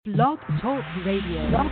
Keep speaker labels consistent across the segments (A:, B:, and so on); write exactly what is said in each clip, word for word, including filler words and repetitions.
A: Blog Talk Radio.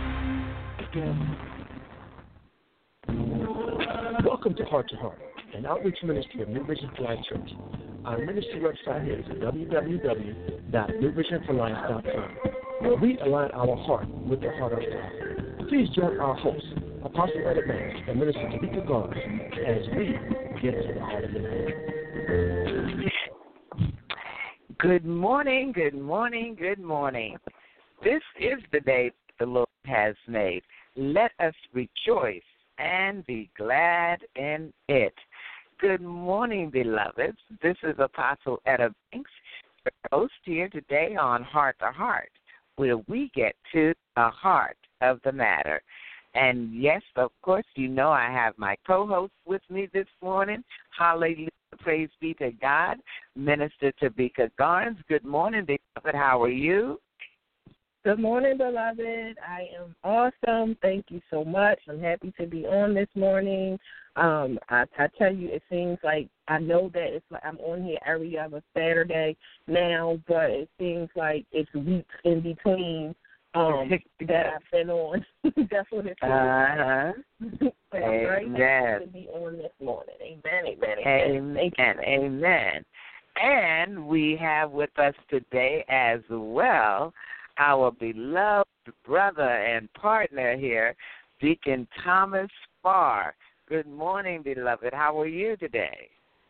B: Welcome to Heart to Heart, an outreach ministry of New Vision for Life Church. Our ministry website is w w w dot new vision for life dot com, where we align our heart with the heart of God. Please join our host, Apostle Ed Evans and Minister Tamika Garner, as we get to the heart of the matter.
C: Good morning, good morning, good morning. This is the day the Lord has made. Let us rejoice and be glad in it. Good morning, beloveds. This is Apostle Etta Banks, your host here today on Heart to Heart, where we get to the heart of the matter. And yes, of course, you know I have my co-host with me this morning. Hallelujah, praise be to God, Minister Tamika Garnes. Good morning, beloved. How are you?
D: Good morning, beloved. I am awesome. Thank you so much. I'm happy to be on this morning. Um, I, I tell you, it seems like I know that it's like I'm on here every other Saturday now, but it seems like it's weeks in between um, that I've been on. That's what it feels
C: uh-huh.
D: like. But I'm very
C: Amen.
D: happy to be on this morning. Amen, amen, amen.
C: Amen, amen. And we have with us today as well our beloved brother and partner here, Deacon Thomas Farr. Good morning, beloved. How are you today?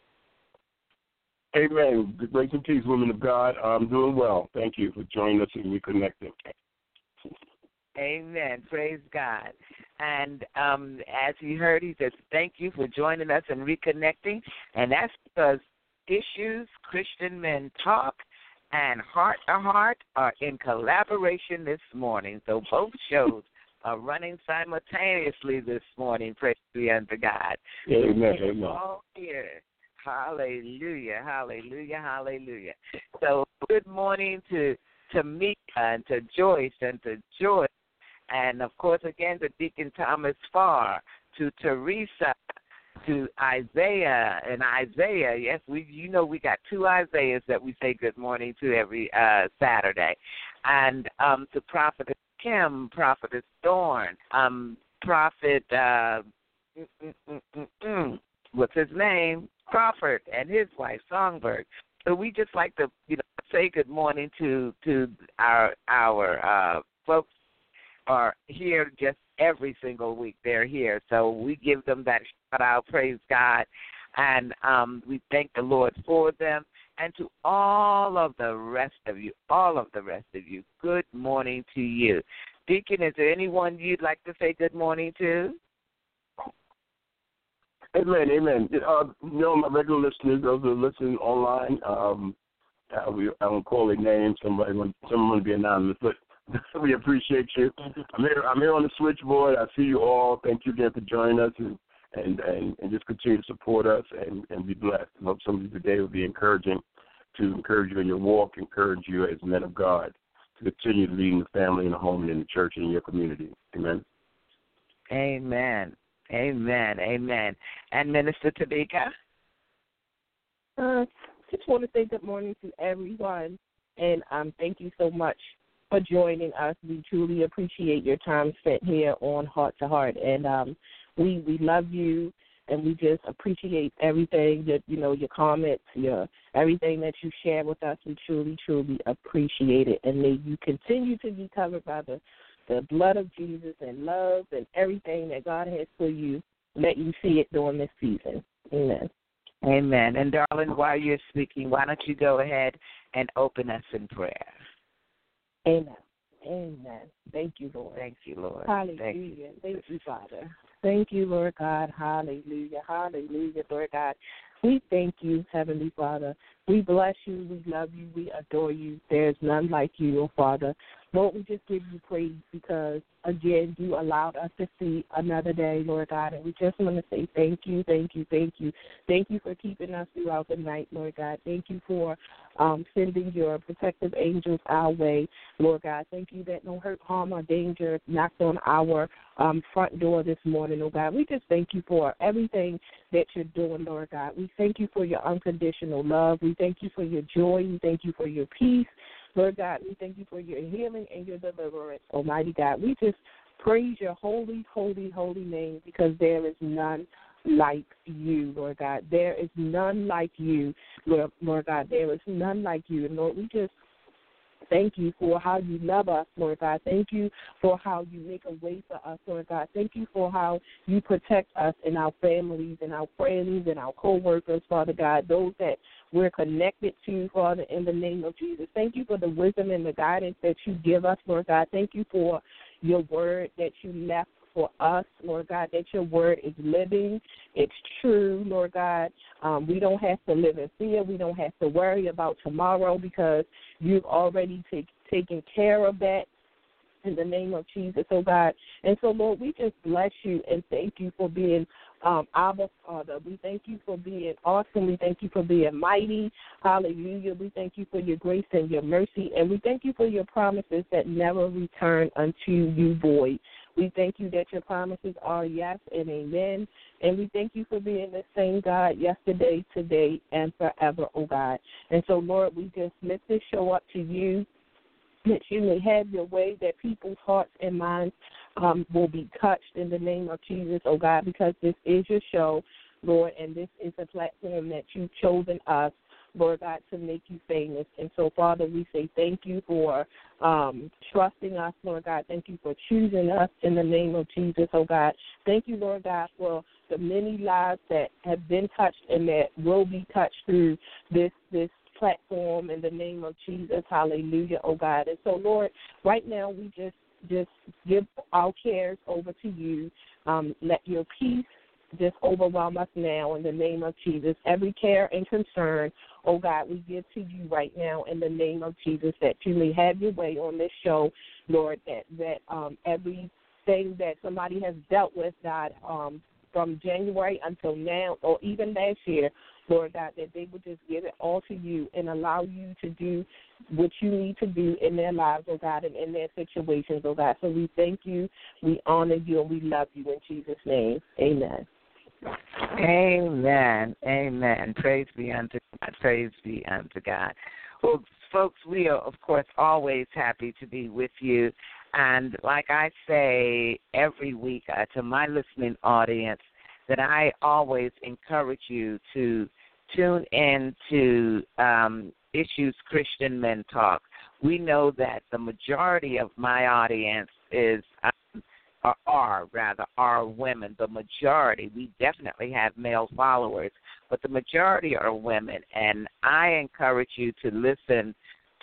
E: Amen. Good grace and peace, women of God. I'm doing well. Thank you for joining us and reconnecting.
C: Amen. Praise God. And um, as you heard, he says, thank you for joining us and reconnecting. And that's because Issues Christian Men Talk and Heart to Heart are in collaboration this morning. So both shows are running simultaneously this morning. Praise be unto God.
E: Amen.
C: We're
E: Amen.
C: all here. Hallelujah, hallelujah, hallelujah. So good morning to, to Mika and to Joyce and to Joyce. And, of course, again, to Deacon Thomas Farr, to Teresa, to Isaiah and Isaiah. Yes, we you know we got two Isaiahs that we say good morning to every uh, Saturday. And um, to Prophetess Kim, Prophetess Dawn, um, Prophet, uh, mm, mm, mm, mm, mm, what's his name? Crawford and his wife, Songbird. So we just like to, you know, say good morning to to our our uh, folks are here just every single week. They're here. So we give them that shout out, praise God, and um, we thank the Lord for them. And to all of the rest of you, all of the rest of you, good morning to you. Deacon, is there anyone you'd like to say good morning to?
E: Amen. Amen. Uh, you know, my regular listeners, those who are listening online, um, uh, we, I won't call their names. Somebody, someone will be anonymous, but we appreciate you. I'm here. I'm here on the switchboard. I see you all. Thank you again for joining us, and and, and, and just continue to support us and, and be blessed. I hope some of you today will be encouraging to encourage you in your walk, encourage you as men of God to continue leading the family and the home and in the church and in your community. Amen.
C: Amen. Amen. Amen. And Minister Tamika?
D: Uh, just want to say good morning to everyone, and um, thank you so much for joining us. We truly appreciate your time spent here on Heart to Heart, and um, we we love you, and we just appreciate everything that, you know, your comments, your everything that you share with us. We truly, truly appreciate it, and may you continue to be covered by the, the blood of Jesus and love and everything that God has for you. Let you see it during this season. Amen.
C: Amen. And darling, while you're speaking, why don't you go ahead and open us in prayer?
D: Amen. Amen. Thank you, Lord.
C: Thank you, Lord.
D: Hallelujah.
C: Thank you,
D: Thank you, Father. Thank you, Lord God. Hallelujah. Hallelujah, Lord God. We thank you, Heavenly Father. We bless you. We love you. We adore you. There's none like you, oh Father. Lord, we just give you praise because, again, you allowed us to see another day, Lord God, and we just want to say thank you, thank you, thank you. Thank you for keeping us throughout the night, Lord God. Thank you for um, sending your protective angels our way, Lord God. Thank you that no hurt, harm, or danger knocked on our um, front door this morning, oh God. We just thank you for everything that you're doing, Lord God. We thank you for your unconditional love. We thank you for your joy. We thank you for your peace. Lord God, we thank you for your healing and your deliverance, Almighty God. We just praise your holy, holy, holy name because there is none like you, Lord God. There is none like you, Lord, Lord God. There is none like you. And, Lord, we just thank you for how you love us, Lord God. Thank you for how you make a way for us, Lord God. Thank you for how you protect us and our families and our friends and our co-workers, Father God, those that we're connected to, Father, in the name of Jesus. Thank you for the wisdom and the guidance that you give us, Lord God. Thank you for your word that you left for us, Lord God, that your word is living, it's true, Lord God. Um, we don't have to live in fear. We don't have to worry about tomorrow because you've already take, taken care of that in the name of Jesus, oh God. And so, Lord, we just bless you and thank you for being um, Abba, Father. We thank you for being awesome. We thank you for being mighty. Hallelujah. We thank you for your grace and your mercy. And we thank you for your promises that never return unto you void. We thank you that your promises are yes and amen. And we thank you for being the same God yesterday, today, and forever, oh God. And so, Lord, we just lift this show up to you, that you may have your way, that people's hearts and minds um, will be touched in the name of Jesus, oh God, because this is your show, Lord, and this is a platform that you've chosen us, Lord God, to make you famous. And so, Father, we say thank you for um, trusting us, Lord God. Thank you for choosing us in the name of Jesus, oh God. Thank you, Lord God, for the many lives that have been touched and that will be touched through this this platform in the name of Jesus. Hallelujah, oh God. And so, Lord, right now we just just give our cares over to you. Um, let your peace just overwhelm us now in the name of Jesus. Every care and concern, oh God, we give to you right now in the name of Jesus, that you may have your way on this show, Lord, that, that um, everything that somebody has dealt with, God, um, from January until now or even last year, Lord God, that they would just give it all to you and allow you to do what you need to do in their lives, oh God, and in their situations, oh God. So we thank you, we honor you, and we love you in Jesus' name. Amen.
C: Amen. Amen. Praise be unto God. Praise be unto God. Well, folks, we are, of course, always happy to be with you. And like I say every week uh, to my listening audience, that I always encourage you to tune in to um, Issues Christian Men Talk. We know that the majority of my audience is, um, or are rather, are women. The majority, we definitely have male followers, but the majority are women. And I encourage you to listen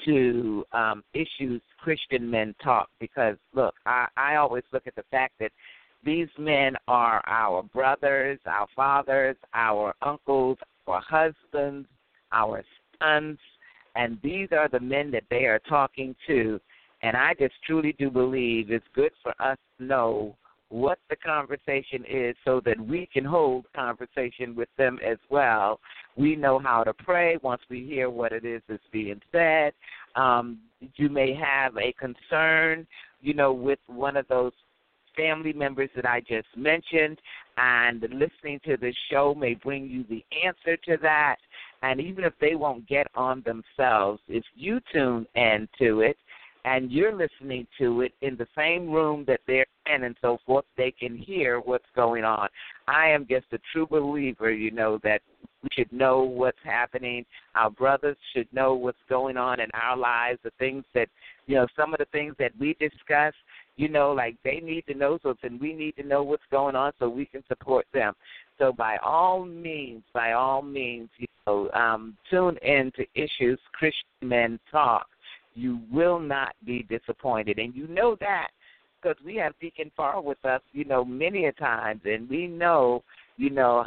C: to um, Issues Christian Men Talk because, look, I, I always look at the fact that these men are our brothers, our fathers, our uncles, our husbands, our sons, and these are the men that they are talking to. And I just truly do believe it's good for us to know what the conversation is so that we can hold conversation with them as well. We know how to pray once we hear what it is that's being said. Um, you may have a concern, you know, with one of those family members that I just mentioned, and listening to the show may bring you the answer to that. And even if they won't get on themselves, if you tune in to it and you're listening to it in the same room that they're in and so forth, they can hear what's going on. I am just a true believer, you know, that we should know what's happening. Our brothers should know what's going on in our lives, the things that, you know, some of the things that we discuss, you know, like they need to know something. We need to know what's going on so we can support them. So by all means, by all means, you know, um, tune in to Issues Christian Men Talk. You will not be disappointed. And you know that because we have Deacon Farr with us, you know, many a times, and we know, you know,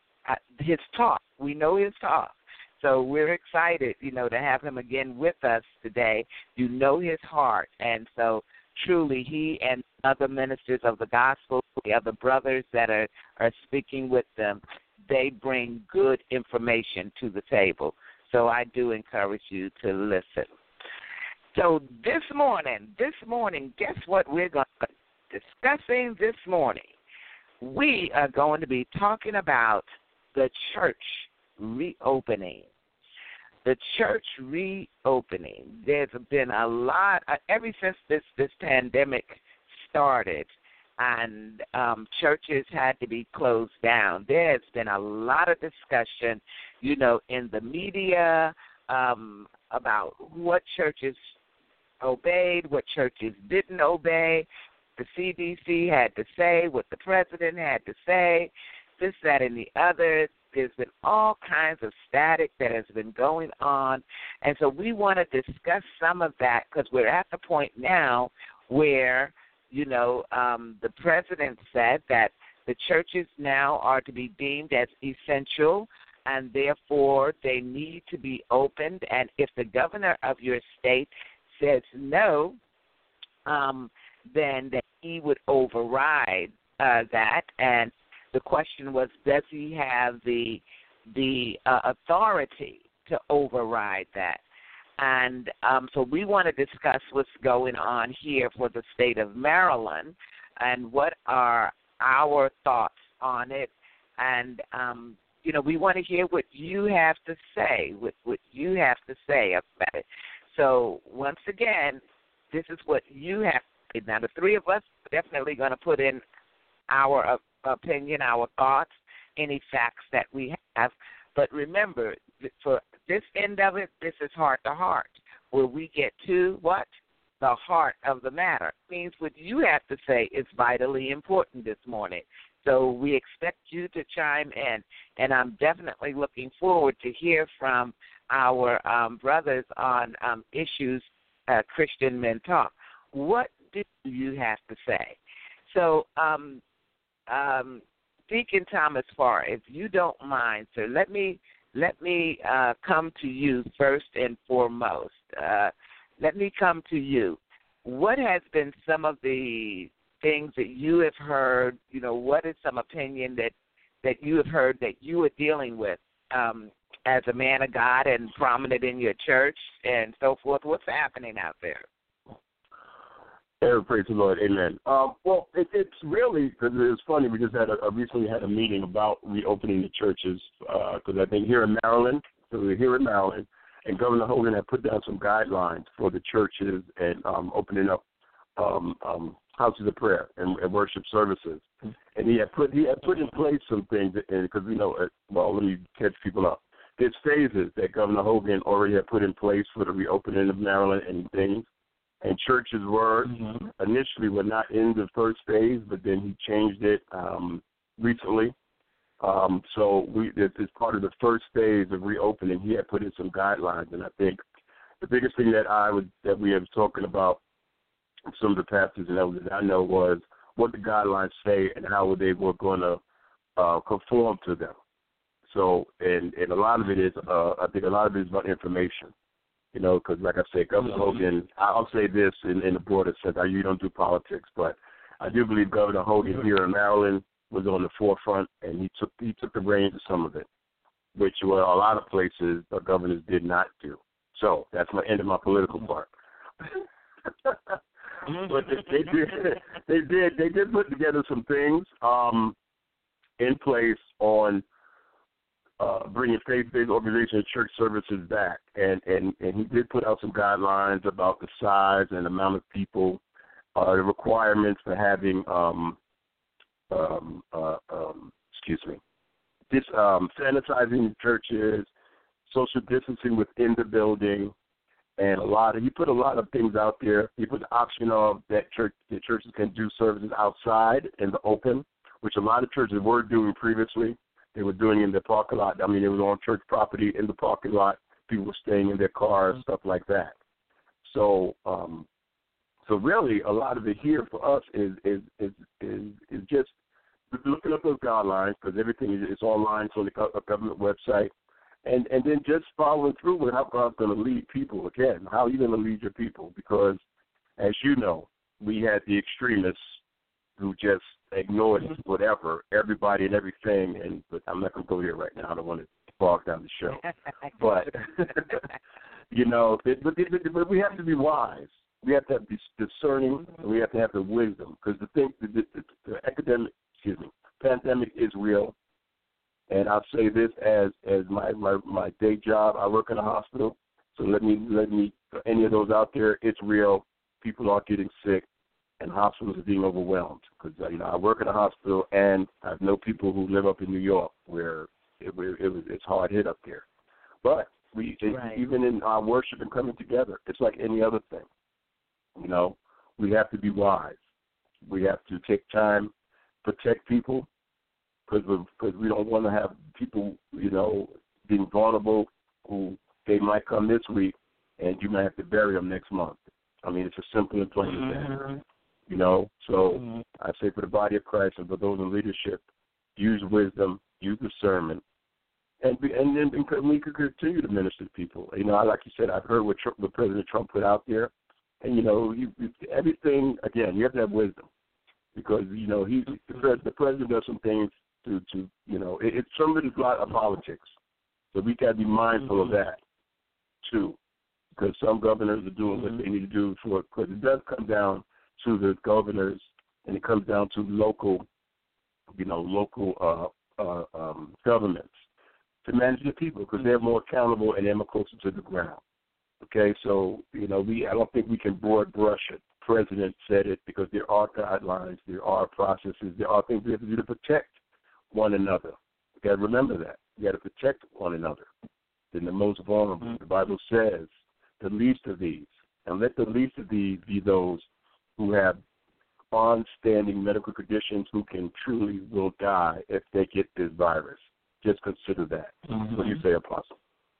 C: his talk. We know his talk. So we're excited, you know, to have him again with us today. You know his heart. And so truly he and other ministers of the gospel, the other brothers that are, are speaking with them, they bring good information to the table. So I do encourage you to listen. So this morning, this morning, guess what we're going to be discussing this morning? We are going to be talking about the church reopening. the church reopening. There's been a lot, uh, ever since this, this pandemic started, and um, churches had to be closed down. There's been a lot of discussion, you know, in the media um, about what churches obeyed, what churches didn't obey. The C D C had to say, what the president had to say, this, that, and the other. There's been all kinds of static that has been going on. And so we want to discuss some of that because we're at the point now where, you know, um, the president said that the churches now are to be deemed as essential, and therefore they need to be opened. And if the governor of your state says no, um, then that he would override uh, that. And the question was, does he have the the uh, authority to override that? And um, so we want to discuss what's going on here for the state of Maryland and what are our thoughts on it. And, um, you know, we want to hear what you have to say, what, what you have to say about it. So once again, this is what you have to say. Now, the three of us are definitely going to put in our uh, opinion, our thoughts, any facts that we have. But remember, for this end of it, this is heart to heart, where we get to what? The heart of the matter. It means what you have to say is vitally important this morning. So we expect you to chime in, and I'm definitely looking forward to hear from our um, brothers on um, issues uh, Christian Men Talk. What do you have to say? So, um, um, Deacon Thomas Farr, if you don't mind, sir, let me let me uh, come to you first and foremost. Uh, let me come to you. What has been some of the things that you have heard? You know, what is some opinion that that you have heard that you are dealing with um, as a man of God and prominent in your church and so forth? What's happening out there?
E: Hey, praise the Lord, amen. Um, well, it, it's really, because it's funny, we just had a, a recently had a meeting about reopening the churches, because uh, I think here in Maryland, so we're here in Maryland, and Governor Hogan had put down some guidelines for the churches and um, opening up um, um, houses of prayer and, and worship services. And he had put he had put in place some things, because we know, well, let me catch people up. There's phases that Governor Hogan already had put in place for the reopening of Maryland and things. And churches were mm-hmm. initially were not in the first phase, but then he changed it um, recently. Um, so we, this is part of the first phase of reopening. He had put in some guidelines, and I think the biggest thing that I would that we have talking about some of the pastors and elders I know was what the guidelines say and how they were going to uh, conform to them. So, and, and a lot of it is, uh, I think a lot of it is about information. You know, because like I said, Governor Hogan, I'll say this in, in the broader sense, I, you don't do politics, but I do believe Governor Hogan here in Maryland was on the forefront, and he took he took the reins of some of it, which well, a lot of places the governors did not do. So that's my end of my political part. But they, they did they did they did put together some things um, in place on Uh, bringing faith-based organization and church services back, and, and, and he did put out some guidelines about the size and amount of people, uh, the requirements for having, um, um, uh, um, excuse me, this um, sanitizing churches, social distancing within the building, and a lot of he put a lot of things out there. He put the option of that church the churches can do services outside in the open, which a lot of churches were doing previously. They were doing in their parking lot. I mean, it was on church property in the parking lot. People were staying in their cars, stuff like that. So, um, so really, a lot of it here for us is is is is, is just looking up those guidelines, because everything is, is online, so the government website, and and then just following through with how God's going to lead people. Again, how are you going to lead your people? Because, as you know, we had the extremists who just ignored whatever, everybody and everything, and but I'm not going to go here right now. I don't want to bog down the show. But, you know, but, but, but we have to be wise. We have to be discerning, and we have to have the wisdom, because the thing, the, the, the academic, excuse me, pandemic is real, And I'll say this as as my, my, my day job. I work in a hospital, so let me let me any of those out there. It's real. People are getting sick, and hospitals are being overwhelmed. Because you know I work in a hospital, and I know people who live up in New York where it, it, it was it's hard hit up there. But we it,
C: right.
E: even in our worship and coming together, it's like any other thing. You know, we have to be wise. We have to take time, protect people. Because we don't want to have people, you know, being vulnerable who they might come this week and you might have to bury them next month. I mean, it's as simple and plain as
C: mm-hmm.
E: that, you know. So
C: mm-hmm.
E: I say for the body of Christ and for those in leadership, use wisdom, use discernment, and be, and then and we could continue to minister to people. You know, like you said, I've heard what, Trump, what President Trump put out there, and, you know, you, you, everything, again, you have to have wisdom because, you know, he the, the president does some things To, to you know, it, it's some of it is a lot of politics, so we got to be mindful mm-hmm. of that too, because some governors are doing mm-hmm. what they need to do for it. Because it does come down to the governors, and it comes down to local, you know, local uh, uh, um, governments to manage the people because mm-hmm. they're more accountable and they're more closer to the ground. Okay, so you know, we I don't think we can broad brush it. The president said it because there are guidelines, there are processes, there are things we have to do to protect one another. You got to remember that. You got to protect one another. Then the most vulnerable. Mm-hmm. The Bible says the least of these, and let the least of these be those who have long-standing medical conditions who can truly will die if they get this virus. Just consider that. Mm-hmm. What do you say, Apostle?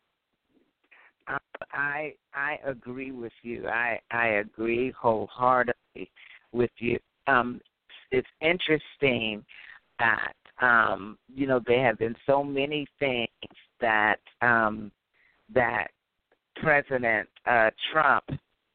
C: I I agree with you. I I agree wholeheartedly with you. Um, it's interesting that. Um, you know, there have been so many things that um, that President uh, Trump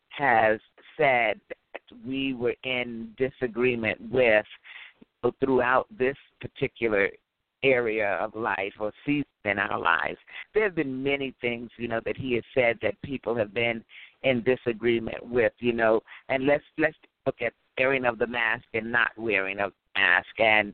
C: has said that we were in disagreement with throughout this particular area of life or season in our lives. There have been many things, you know, that he has said that people have been in disagreement with, you know, and let's let's look at wearing of the mask and not wearing of the mask, and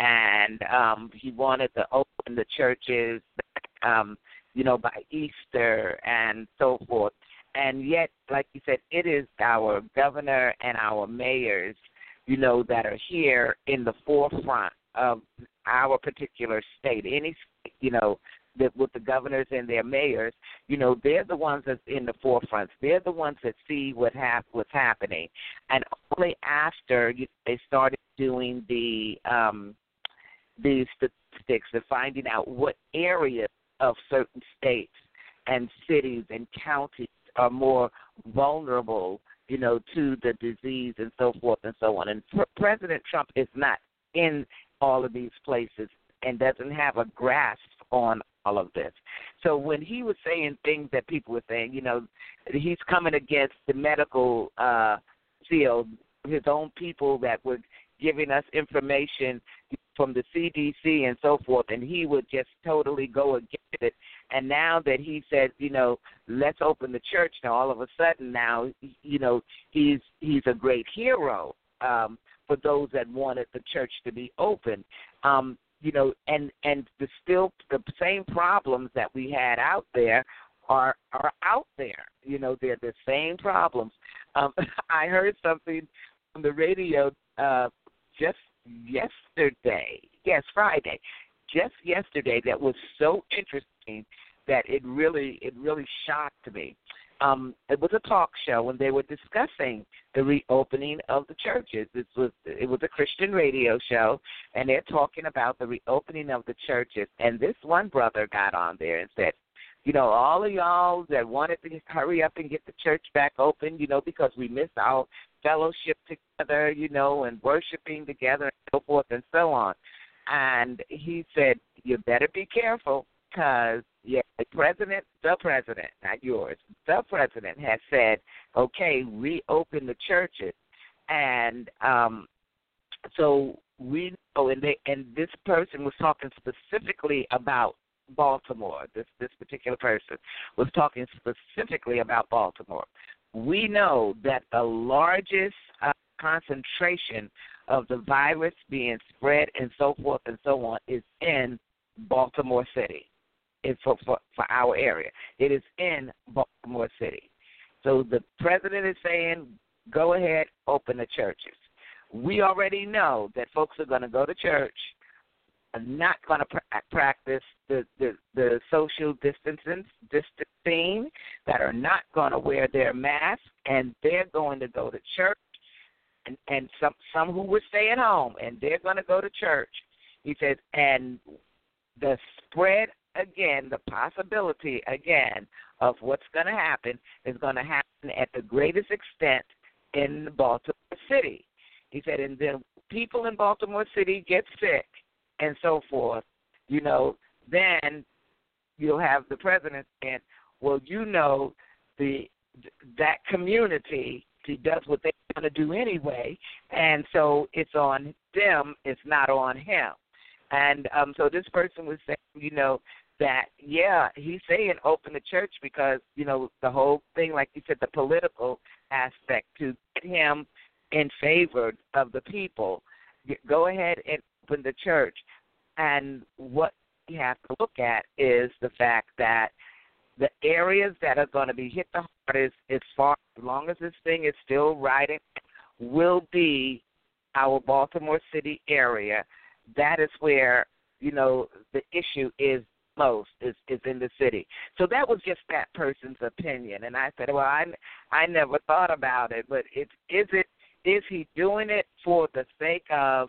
C: And um, he wanted to open the churches, um, you know, by Easter and so forth. And yet, like you said, it is our governor and our mayors, you know, that are here in the forefront of our particular state. Any state, you know, that with the governors and their mayors, you know, they're the ones that's in the forefront. They're the ones that see what hap- what's happening. And only after you, they started doing the um, these statistics of finding out what areas of certain states and cities and counties are more vulnerable, you know, to the disease and so forth and so on. And President Trump is not in all of these places and doesn't have a grasp on all of this. So when he was saying things that people were saying, you know, he's coming against the medical uh, field, his own people that were giving us information from the C D C and so forth, and he would just totally go against it. And now that he said, you know, let's open the church, now all of a sudden now, you know, he's he's a great hero um, for those that wanted the church to be open. Um, you know, and and the still the same problems that we had out there are are out there. You know, they're the same problems. Um, I heard something on the radio uh, just yesterday, yes, Friday, just yesterday that was so interesting that it really it really shocked me. Um, it was a talk show, and they were discussing the reopening of the churches. It was it was a Christian radio show, and they're talking about the reopening of the churches. And this one brother got on there and said, you know, all of y'all that wanted to hurry up and get the church back open, you know, because we missed our fellowship together, you know, and worshiping together and so forth and so on. And he said, you better be careful because, yeah, the president, the president, not yours, the president has said, okay, reopen the churches. And um, so we know, and, they, and this person was talking specifically about Baltimore. This this particular person was talking specifically about Baltimore. We know that the largest uh, concentration of the virus being spread and so forth and so on is in Baltimore City. It's for, for, for our area. It is in Baltimore City. So the president is saying, go ahead, open the churches. We already know that folks are going to go to church, are not going to pra- practice the, the, the social distancing, distancing, that are not going to wear their masks, and they're going to go to church, and, and some, some who were staying home, and they're going to go to church. He says, and the spread, again, the possibility, again, of what's going to happen is going to happen at the greatest extent in Baltimore City. He said, and then people in Baltimore City get sick and so forth, you know, then you'll have the president saying, well, you know, the that community he does what they want to do anyway, and so it's on them, it's not on him. And um, so this person was saying, you know, that, yeah, he's saying open the church because, you know, the whole thing, like you said, the political aspect to get him in favor of the people. Go ahead and open the church. And what you have to look at is the fact that the areas that are going to be hit the hardest, as far as long as this thing is still riding, will be our Baltimore City area. That is where, you know, the issue is most, is, is in the city. So that was just that person's opinion. And I said, well, I, I never thought about it, but it, is it is he doing it for the sake of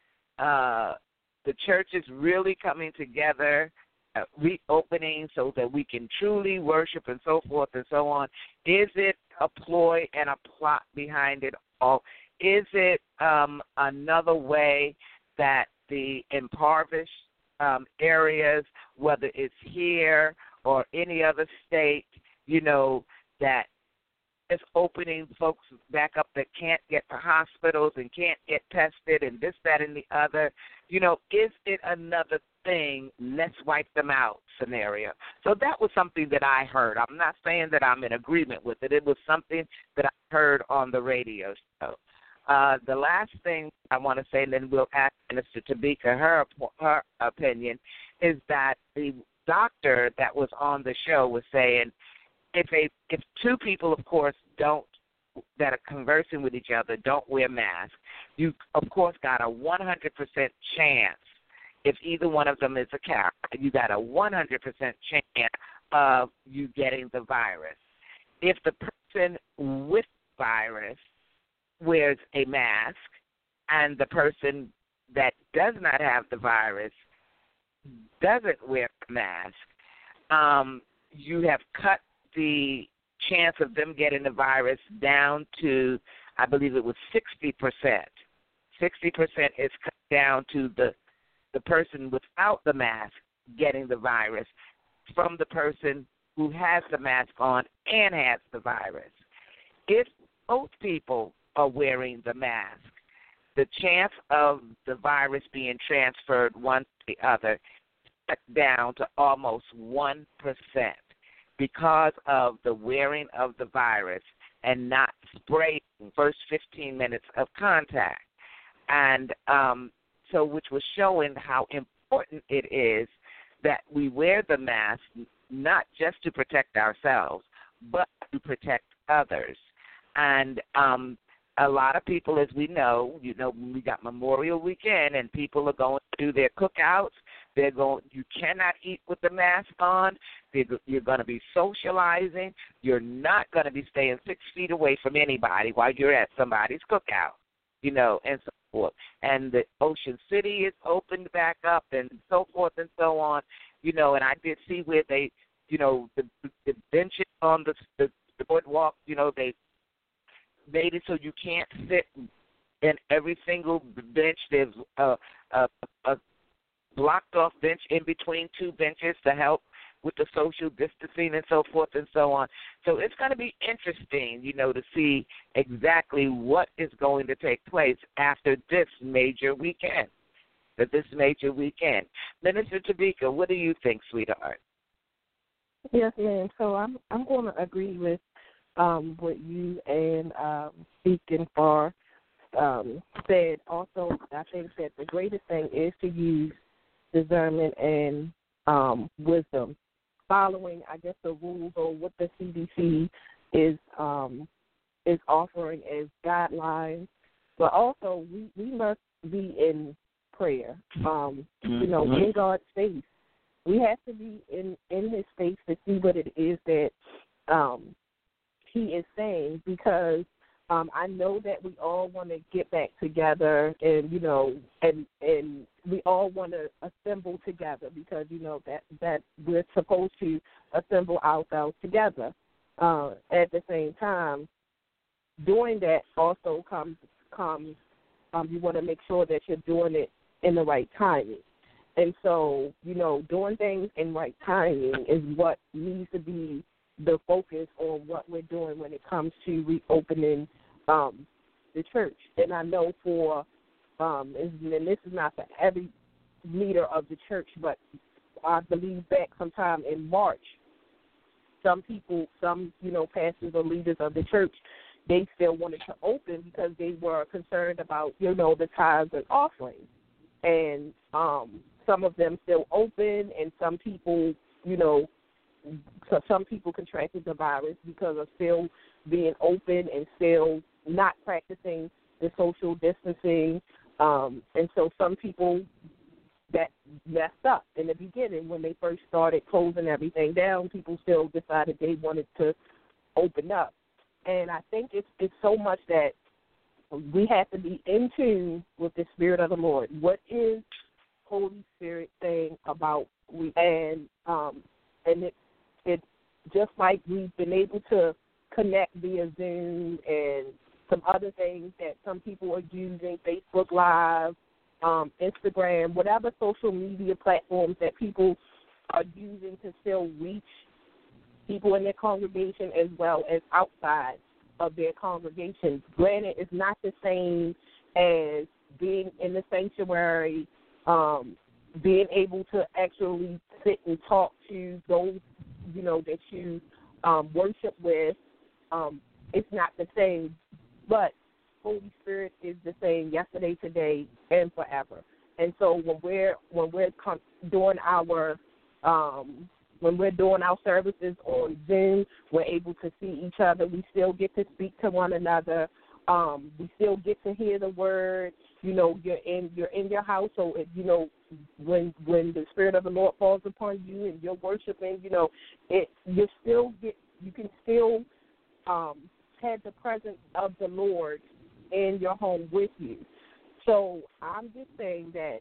C: uh, the churches really coming together, uh, reopening so that we can truly worship and so forth and so on? Is it a ploy and a plot behind it all? Is it um, another way that the impoverished um, areas, whether it's here or any other state, you know, that is opening folks back up that can't get to hospitals and can't get tested and this, that, and the other? You know, is it another thing, let's wipe them out scenario? So that was something that I heard. I'm not saying that I'm in agreement with it. It was something that I heard on the radio show. Uh, the last thing I want to say, and then we'll ask Minister Tabika her her opinion, is that the doctor that was on the show was saying if a if two people, of course, don't that are conversing with each other don't wear masks, you of course got a one hundred percent chance. If either one of them is a cat, you got a one hundred percent chance of you getting the virus. If the person with the virus wears a mask and the person that does not have the virus doesn't wear a mask, um, you have cut the chance of them getting the virus down to, I believe it was sixty percent. sixty percent is cut down to the the person without the mask getting the virus from the person who has the mask on and has the virus. If both people are wearing the mask, the chance of the virus being transferred one to the other cut down to almost one percent because of the wearing of the virus and not spraying first fifteen minutes of contact. And um, so which was showing how important it is that we wear the mask not just to protect ourselves, but to protect others. And um, a lot of people, as we know, you know, we got Memorial Weekend, and people are going to do their cookouts. They're going. You cannot eat with the mask on. They're, you're going to be socializing. You're not going to be staying six feet away from anybody while you're at somebody's cookout, you know, and so forth. And the Ocean City is opened back up, and so forth and so on, you know. And I did see where they, you know, the, the benches on the, the the boardwalk, you know, they made it so you can't sit in every single bench. There's a, a, a blocked off bench in between two benches to help with the social distancing and so forth and so on. So it's going to be interesting, you know, to see exactly what is going to take place after this major weekend, this major weekend. Minister Tabika, what do you think, sweetheart?
D: Yes, ma'am. So I'm I'm going to agree with um, what you and um, Deacon Farr um, said. Also, I think that the greatest thing is to use discernment and um, wisdom, following, I guess, the rules or what the C D C is um, is offering as guidelines. But also, we, we must be in prayer, um, mm-hmm. you know, in God's face. We have to be in, in his face to see what it is that um, he is saying, because um, I know that we all want to get back together and, you know, and and we all want to assemble together because, you know, that, that we're supposed to assemble ourselves together. Uh, at the same time, doing that also comes, comes um, you want to make sure that you're doing it in the right timing. And so, you know, doing things in right timing is what needs to be the focus on what we're doing when it comes to reopening um, the church. And I know for, um, and this is not for every leader of the church, but I believe back sometime in March, some people, some, you know, pastors or leaders of the church, they still wanted to open because they were concerned about, you know, the tithes and offerings. And um, some of them still open, and some people, you know, so some people contracted the virus because of still being open and still not practicing the social distancing. Um, and so some people that messed up in the beginning when they first started closing everything down, people still decided they wanted to open up. And I think it's it's so much that we have to be in tune with the Spirit of the Lord. What is Holy Spirit saying about we? And um, and it it just like we've been able to connect via Zoom and some other things that some people are using, Facebook Live, um, Instagram, whatever social media platforms that people are using to still reach people in their congregation as well as outside of their congregation. Granted, it's not the same as being in the sanctuary, um, being able to actually sit and talk to those, you know, that you um, worship with. Um, it's not the same, but Holy Spirit is the same yesterday, today, and forever. And so when we're when we're com- doing our um, when we're doing our services on Zoom, we're able to see each other. We still get to speak to one another. Um, we still get to hear the word. You know, you're in you're in your house, so if, you know, when when the Spirit of the Lord falls upon you and you're worshiping, you know, it you still get you can still um, have the presence of the Lord in your home with you. So I'm just saying that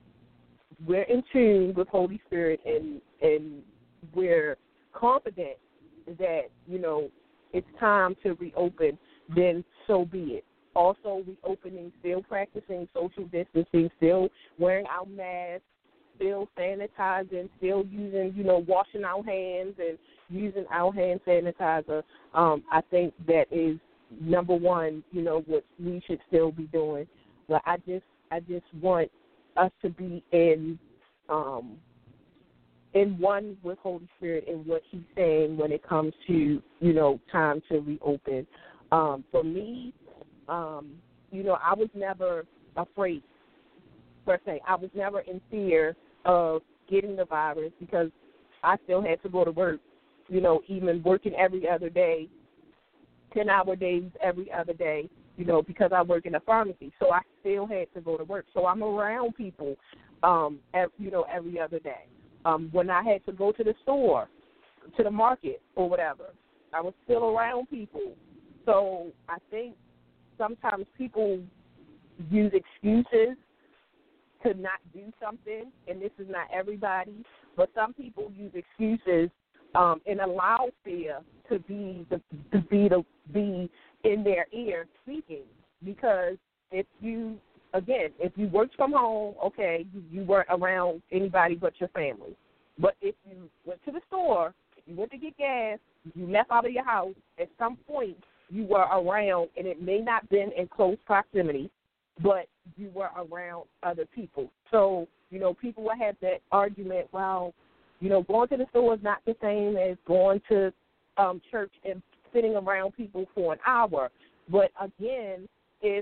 D: we're in tune with Holy Spirit, and and we're confident that, you know, it's time to reopen, then so be it. Also reopening, still practicing social distancing, still wearing our masks, still sanitizing, still using, you know, washing our hands and using our hand sanitizer. Um, I think that is number one, you know, what we should still be doing. But I just I just want us to be in um, in one with Holy Spirit and what he's saying when it comes to, you know, time to reopen. Um, for me, um, you know, I was never afraid, per se. I was never in fear of getting the virus because I still had to go to work, you know, even working every other day, ten-hour days every other day, you know, because I work in a pharmacy. So I still had to go to work. So I'm around people, um, every, you know, every other day. Um, when I had to go to the store, to the market or whatever, I was still around people. So I think sometimes people use excuses to not do something, and this is not everybody, but some people use excuses um, and allow fear to be the to be the be in their ear speaking. Because if you again, if you worked from home, okay, you, you weren't around anybody but your family. But if you went to the store, you went to get gas, you left out of your house, at some point you were around, and it may not have been in close proximity, but you were around other people. So, you know, people will have that argument, well, you know, going to the store is not the same as going to um, church and sitting around people for an hour. But, again, if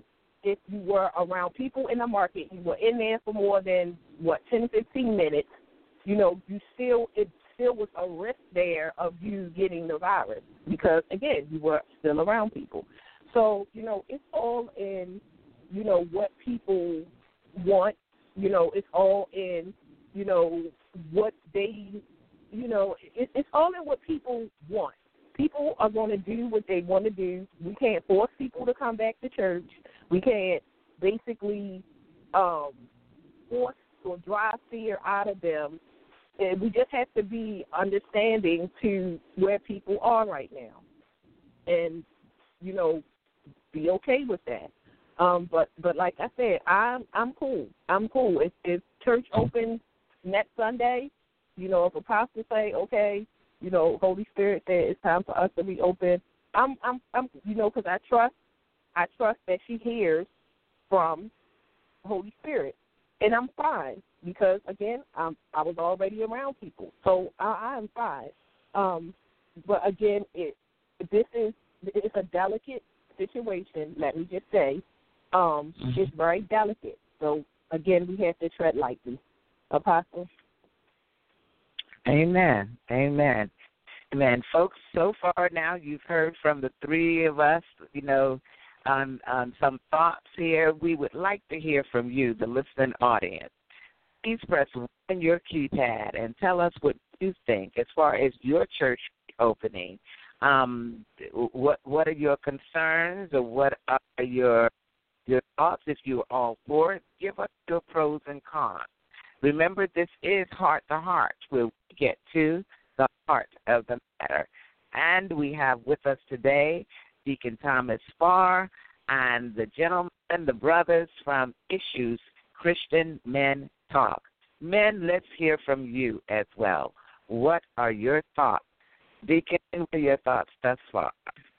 D: if you were around people in the market, you were in there for more than, what, ten, fifteen minutes, you know, you still, it still was a risk there of you getting the virus because, again, you were still around people. So, you know, it's all in, you know, what people want. You know, it's all in, you know, what they, you know, it, it's all in what people want. People are going to do what they want to do. We can't force people to come back to church. We can't basically um, force or drive fear out of them. And we just have to be understanding to where people are right now and, you know, be okay with that. Um, but, but like I said, I'm I'm cool. I'm cool. If, if church opens next Sunday, you know, if apostles say, okay, you know, Holy Spirit said it's time for us to be open, I'm, I'm, I'm you know, because I trust, I trust that she hears from Holy Spirit. And I'm fine because, again, I'm, I was already around people. So I, I'm fine. Um, but, again, it this is it's a delicate situation, let me just say. Um, mm-hmm. It's very delicate. So, again, we have to tread lightly. Apostle?
C: Amen. Amen. Amen. Folks, so far now you've heard from the three of us, you know, on, on some thoughts here. We would like to hear from you, the listening audience. Please press one on your keypad and tell us what you think as far as your church opening. Um, what what are your concerns or what are your your thoughts? If you're all for it, give us your pros and cons. Remember, this is Heart to Heart, where we get to the heart of the matter. And we have with us today Deacon Thomas Farr and the gentlemen, the brothers from Issues Christian Men Talk. Men, let's hear from you as well. What are your thoughts? Deacon, what are your thoughts thus far?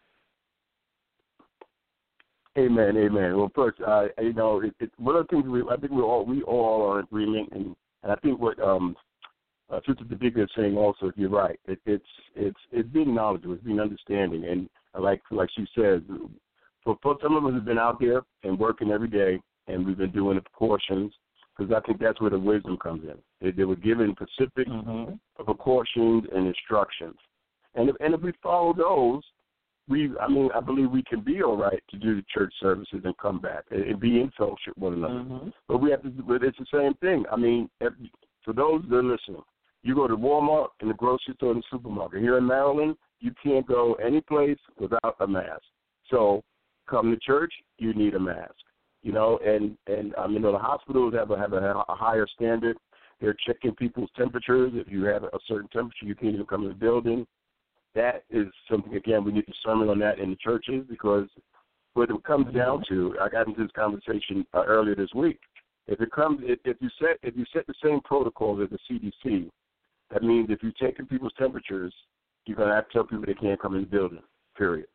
E: Amen, amen. Well, first, uh, you know, it, it, one of the things we, I think we all we all are in agreement, and, and I think what um, uh, Sister Tadika is saying also, you're right. It, it's it's it's being knowledgeable, it's being understanding, and like like she says, for, for some of us have been out there and working every day, and we've been doing the precautions because I think that's where the wisdom comes in. They, they were given specific mm-hmm. precautions and instructions, and if, and if we follow those. We, I mean, I believe we can be all right to do the church services and come back and, and be in fellowship with one another. Mm-hmm. But we have to. But it's the same thing. I mean, if, for those that are listening, you go to Walmart, and the grocery store, and the supermarket. Here in Maryland, you can't go any place without a mask. So, come to church, you need a mask. You know, and and I mean, the hospitals have a have a, a higher standard. They're checking people's temperatures. If you have a certain temperature, you can't even come in the building. That is something, again, we need discernment on that in the churches because what it comes down to, I got into this conversation uh, earlier this week. If it comes, if, if you set if you set the same protocols as the C D C, that means if you're taking people's temperatures, you're going to have to tell people they can't come in the building, period.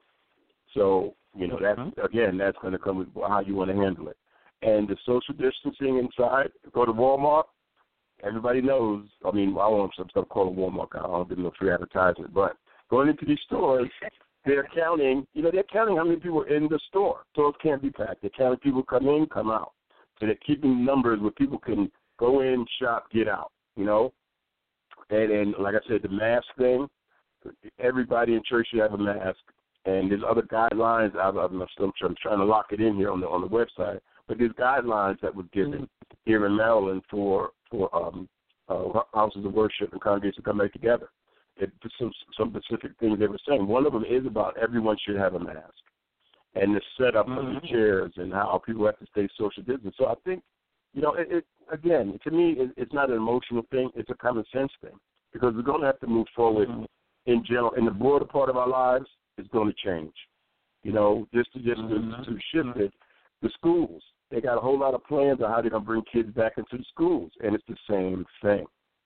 E: So, you know, that's, again, that's going to come with how you want to handle it. And the social distancing inside, go to Walmart, everybody knows, I mean, I want some stuff called a Walmart, I don't give them no free advertisement, but going into these stores, they're counting, you know, they're counting how many people are in the store. Stores can't be packed. They're counting people come in, come out. So they're keeping numbers where people can go in, shop, get out, you know. And then, like I said, the mask thing, everybody in church should have a mask. And there's other guidelines. I'm, I'm, still, I'm trying to lock it in here on the on the website. But there's guidelines that were given mm-hmm. here in Maryland for, for um, uh, houses of worship and congregations to come back together. It, some, some specific things they were saying. One of them is about everyone should have a mask and the setup mm-hmm. of the chairs and how people have to stay social distance. So I think, you know, it, it again, to me, it, it's not an emotional thing. It's a common sense thing because we're going to have to move forward mm-hmm. in general. In the broader part of our lives, it's going to change. You know, just to just mm-hmm. to, to shift it, the schools, they got a whole lot of plans on how they're going to bring kids back into the schools, and it's the same thing.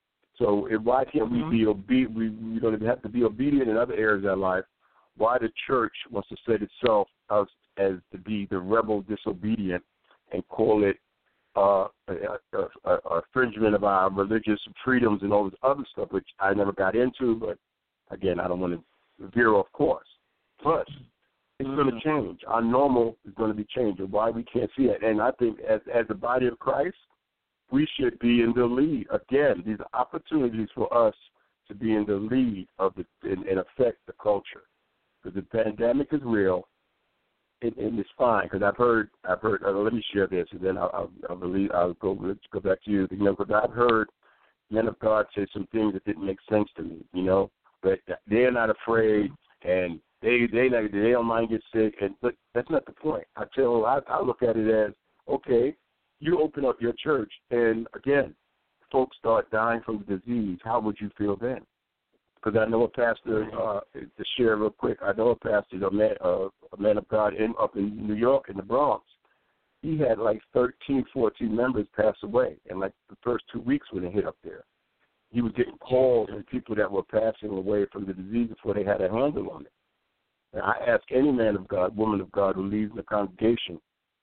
E: So if, why can't mm-hmm. we be obe- we we're going to have to be obedient in other areas of our life? Why the church wants to set itself as, as to be the rebel disobedient and call it uh, a, a, a infringement of our religious freedoms and all this other stuff, which I never got into, but again, I don't want to veer off course. But It's
C: mm-hmm.
E: going to change. Our normal is going to be changed. Why we can't see it? And I think as as the body of Christ, we should be in the lead. Again, these are opportunities for us to be in the lead of the and, and affect the culture. Because the pandemic is real, and, and it's fine. Because I've heard, I've heard. Uh, let me share this, and then I'll, I'll, I'll, believe, I'll go go back to you. You know, because I've heard men of God say some things that didn't make sense to me. You know, but they're not afraid, and they they not, they don't mind get sick. And but that's not the point. I tell, I, I look at it as okay. You open up your church, and again, folks start dying from the disease. How would you feel then? Because I know a pastor, uh, to share real quick, I know a pastor, a man, uh, a man of God in, up in New York, in the Bronx. He had like thirteen, fourteen members pass away in like the first two weeks when it hit up there. He was getting calls from people that were passing away from the disease before they had a handle on it. And I ask any man of God, woman of God who leads the congregation,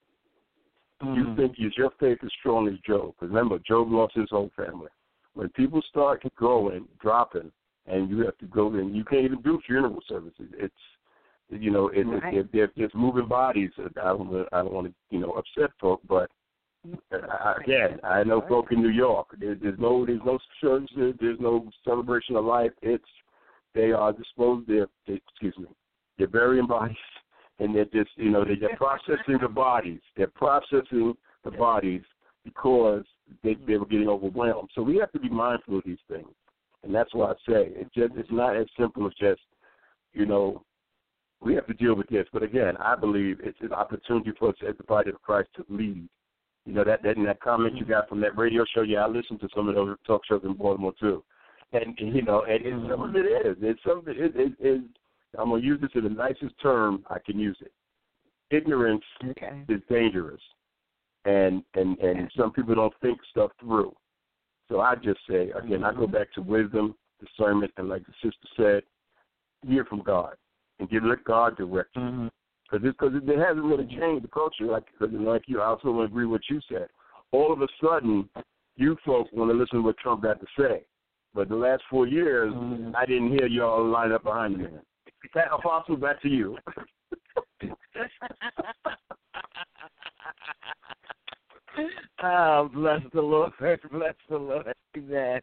E: you think is your faith as strong as Job? Because remember, Job lost his whole family. When people start going, dropping, and you have to go in, you can't even do funeral services. It's, you know, it, right. it, they're just moving bodies. I don't, I don't want to, you know, upset folk, but I, again, I know folk in New York. There, there's no, there's no church. There's no celebration of life. It's they are disposed. They're, they, excuse me, they're burying bodies. And they're just, you know, they're processing the bodies. They're processing the bodies because they, they were getting overwhelmed. So we have to be mindful of these things. And that's why I say it just, it's not as simple as just, you know, we have to deal with this. But, again, I believe it's an opportunity for us as the body of Christ to lead. You know, that, that, and that comment you got from that radio show, yeah, I listened to some of those talk shows in Baltimore, too. And, you know, and, and some of it is. It's some of it is, is, is I'm going to use this in the nicest term I can use it. Ignorance okay. is dangerous, and and, and yeah. some people don't think stuff through. So I just say, again, mm-hmm. I go back to wisdom, discernment, and like the sister said, hear from God and give let God direct you. Because mm-hmm. it, it hasn't really changed the culture. Like, like you, I also agree with what you said. All of a sudden, you folks want to listen to what Trump got to say. But the last four years, mm-hmm. I didn't hear you all line up behind me. Apostle, back to you.
C: Oh, bless the Lord. Bless the Lord. Amen.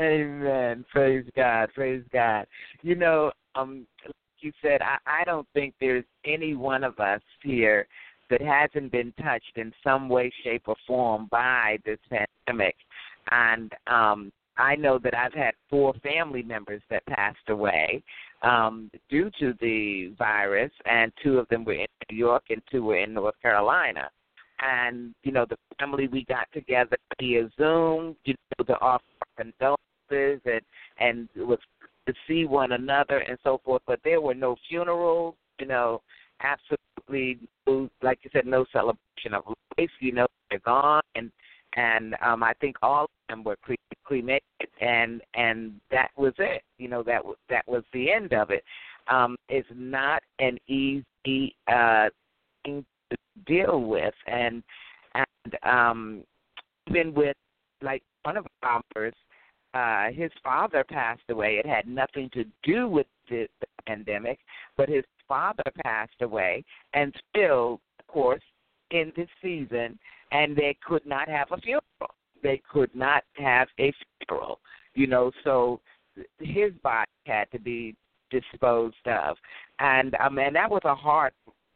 C: Amen. Praise God. Praise God. You know, um, like you said, I, I don't think there's any one of us here that hasn't been touched in some way, shape, or form by this pandemic. And um, I know that I've had four family members that passed away um, due to the virus, and two of them were in New York and two were in North Carolina. And, you know, the family, we got together via Zoom, you know, to offer condolences and, and it was to see one another and so forth. But there were no funerals, you know, absolutely, no, like you said, no celebration of life. You know, they're gone. And, and um, I think all of them were cre- cremated, and and that was it. You know, that, w- that was the end of it. Um, it's not an easy uh, thing to deal with, and and um, even with like one of our members, uh, his father passed away. It had nothing to do with the, the pandemic, but his father passed away, and still, of course, in this season, and they could not have a funeral. They could not have a funeral, you know. So his body had to be disposed of, and um, and that was a heart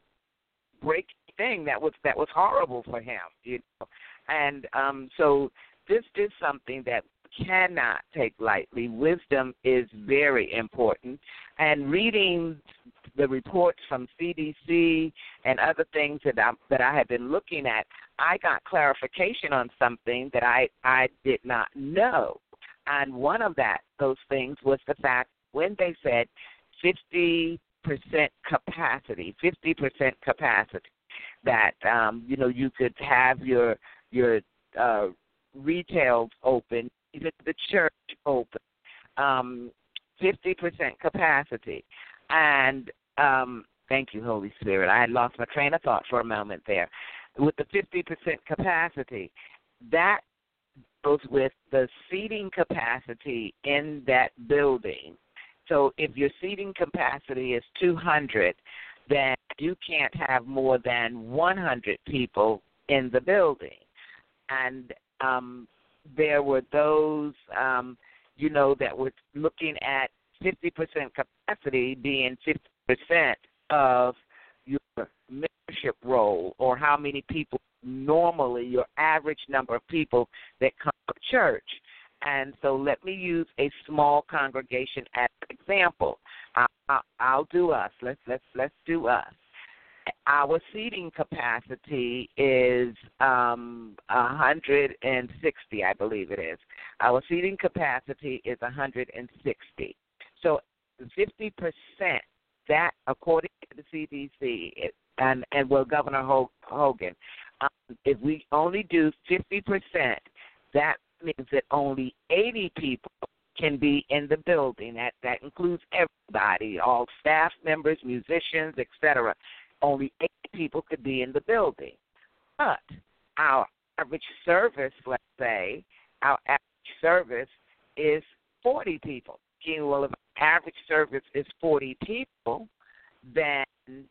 C: breaking thing. That was that was horrible for him, you know. And um, so this is something that we cannot take lightly. Wisdom is very important, and reading the reports from C D C and other things that I that I have been looking at, I got clarification on something that I I did not know. And one of that those things was the fact when they said fifty percent capacity, fifty percent capacity, that um, you know, you could have your your uh, retail open, even the church open, um, fifty percent capacity. And um, thank you, Holy Spirit. I had lost my train of thought for a moment there. With the fifty percent capacity, that goes with the seating capacity in that building. So if your seating capacity is two hundred, then you can't have more than one hundred people in the building. And um, there were those, um, you know, that were looking at fifty percent capacity being fifty percent of your membership roll, or how many people normally, your average number of people that come to church. And so let me use a small congregation as an example. I'll, I'll, I'll do us. Let's let's let's do us. Our seating capacity is um, one hundred sixty, I believe it is. Our seating capacity is one hundred sixty. So fifty percent, that, according to the C D C, it, and, and well, Governor Hogan, um, if we only do fifty percent, that means that only eighty people can be in the building. That, that includes everybody, all staff members, musicians, et cetera. Only eight people could be in the building. But our average service, let's say, our average service is forty people. Well, if our average service is forty people, then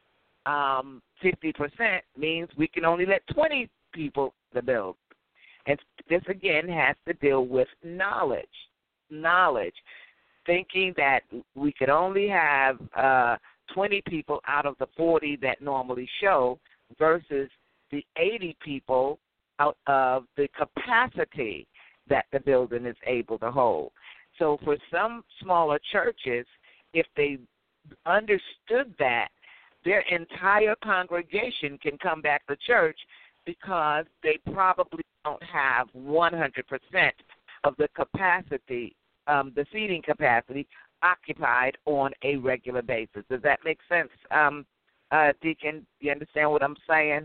C: um, fifty percent means we can only let twenty people in the building. And this, again, has to deal with knowledge. Knowledge. Thinking that we could only have uh, twenty people out of the forty that normally show versus the eighty people out of the capacity that the building is able to hold. So for some smaller churches, if they understood that, their entire congregation can come back to church because they probably don't have one hundred percent of the capacity, um, the seating capacity, occupied on a regular basis. Does that make sense, um, uh, Deacon? You understand what I'm saying?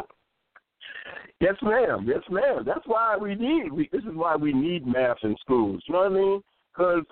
E: Yes, ma'am. Yes, ma'am. That's why we need. We, this is why we need math in schools. You know what I mean? Because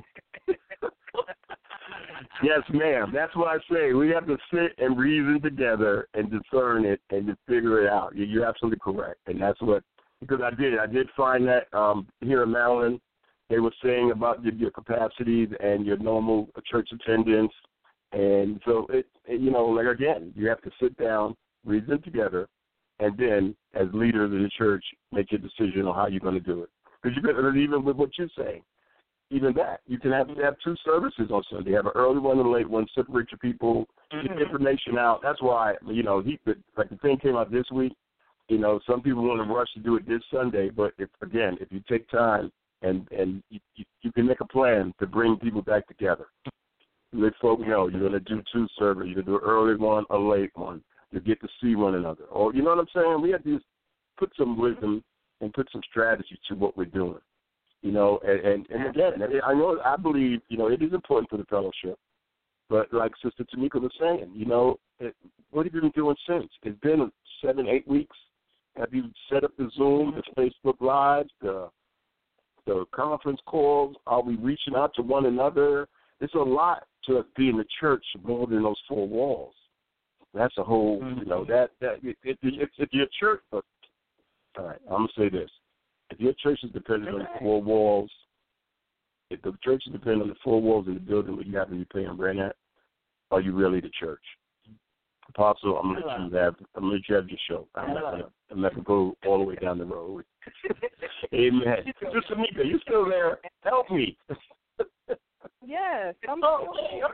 E: yes, ma'am. That's why I say we have to sit and reason together and discern it and just figure it out. You're absolutely correct, and that's what. Because I did. I did find that um, here in Maryland, they were saying about your, your capacities and your normal church attendance. And so, it, it, you know, like, again, you have to sit down, reason together, and then, as leaders in the church, make your decision on how you're going to do it. Because you could, even with what you're saying, even that, you can have, have two services on Sunday. Have an early one and a late one, separate your people, get mm-hmm. information out. That's why, you know, he, like the thing came out this week. You know, some people want to rush to do it this Sunday, but if, again, if you take time and and you, you, you can make a plan to bring people back together, let folks know you're going to do two services. You're going to do an early one, a late one. You get to see one another. Or you know what I'm saying? We have to put some wisdom and put some strategy to what we're doing. You know, and, and, and again, I know I believe you know it is important for the fellowship, but like Sister Tamika was saying, you know, it, what have you been doing since? It's been seven, eight weeks. Have you set up the Zoom, the Facebook Live, the the conference calls? Are we reaching out to one another? It's a lot to be in the church more than those four walls. That's a whole, you know, that, that if, if, if your church, all right, I'm going to say this. If your church is dependent on the four walls, if the church is dependent on the four walls in the building where you happen to be paying rent at, are you really the church? Apostle, I'm going to let you have, I'm going to let you have your show. I'm not going to, I'm not going to go all the way down the road. Amen. Sister Mika, you still there? Help me.
D: Yes, I'm
E: oh,
D: still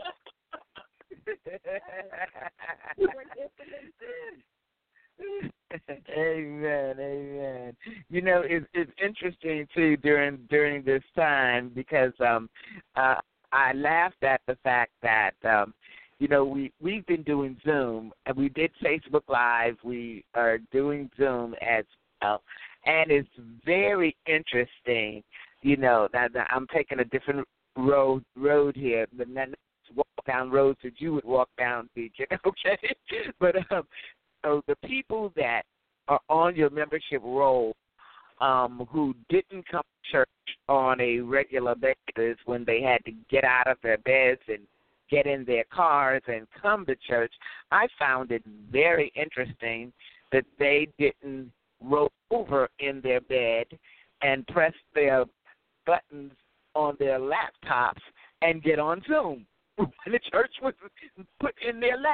C: Amen, amen. You know, it's it's interesting too during during this time because um, uh, I laughed at the fact that um, you know we we've been doing Zoom and we did Facebook Live. We are doing Zoom as well, and it's very interesting. You know, that, that I'm taking a different road road here, but not walk down roads that you would walk down, Deacon. Okay, but um, so the people that are on your membership roll um, who didn't come to church on a regular basis when they had to get out of their beds and get in their cars and come to church, I found it very interesting that they didn't roll over in their bed and press their buttons on their laptops and get on Zoom when the church was put in their lap.